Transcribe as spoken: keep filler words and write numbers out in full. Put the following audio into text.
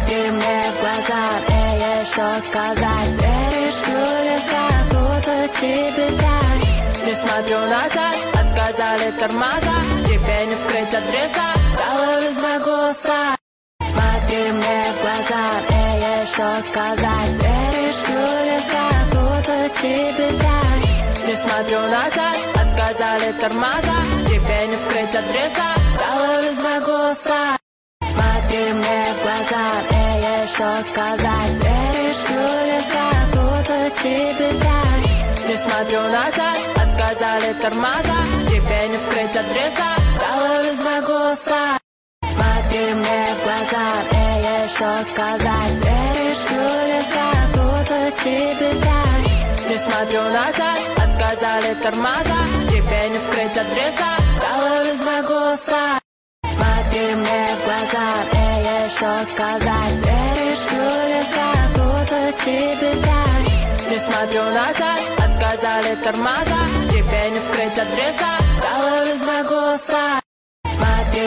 Смотри мне в глаза, мне есть что сказать. Веришь, ли запутать тебе так? Не смотрю назад, отказали тормоза. Тебе не скрыть адреса, в голове два голоса. Смотри мне в глаза, мне есть что сказать. Веришь, ли запутать тебе так? Не смотрю назад, отказали тормоза. Тебе не скрыть адреса, в голове два голоса. Смотри мне в глаза, мне есть что сказать. Веришь, ли запутать тебе так? Не смотрю назад, отказали тормоза. Тебе не скрыть адреса, в голове два голоса. Смотри мне в глаза, мне есть что сказать. Веришь, ли запутать тебе так? Не смотрю назад, отказали тормоза. Тебе не скрыть адреса, в голове два голоса. Смотри мне в глаза, мне есть что сказать. Веришь, ли запутать тебе так? Не смотрю назад, отказали тормоза. Тебе не скрыть адреса, в голове два голоса.